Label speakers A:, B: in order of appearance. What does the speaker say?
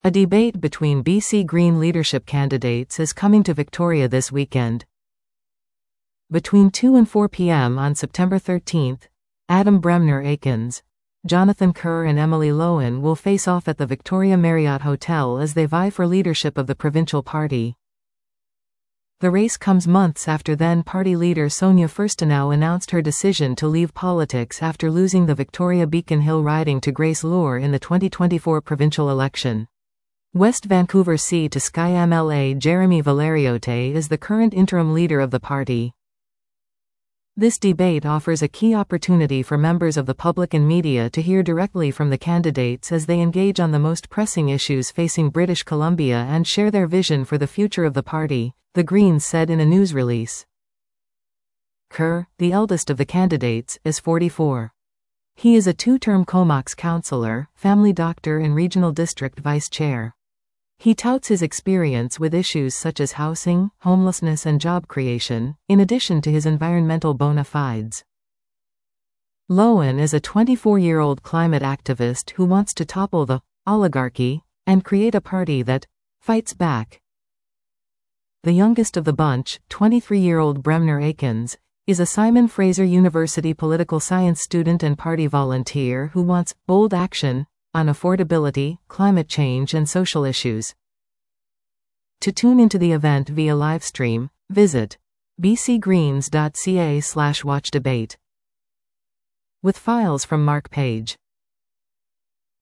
A: A debate between BC Green leadership candidates is coming to Victoria this weekend. Between 2 and 4 p.m. on September 13, Adam Bremner-Aikens, Jonathan Kerr and Emily Loewen will face off at the Victoria Marriott Hotel as they vie for leadership of the provincial party. The race comes months after then-party leader Sonia Furstenau announced her decision to leave politics after losing the Victoria Beacon Hill riding to Grace Lohr in the 2024 provincial election. West Vancouver C to Sky MLA Jeremy Valeriote is the current interim leader of the party. This debate offers a key opportunity for members of the public and media to hear directly from the candidates as they engage on the most pressing issues facing British Columbia and share their vision for the future of the party, the Greens said in a news release. Kerr, the eldest of the candidates, is 44. He is a two-term Comox councillor, family doctor and regional district vice chair. He touts his experience with issues such as housing, homelessness and job creation, in addition to his environmental bona fides. Loewen is a 24-year-old climate activist who wants to topple the oligarchy and create a party that fights back. The youngest of the bunch, 23-year-old Bremner-Aikens, is a Simon Fraser University political science student and party volunteer who wants bold action on affordability, climate change and social issues. To tune into the event via livestream, visit bcgreens.ca/watchdebate. With files from Mark Page.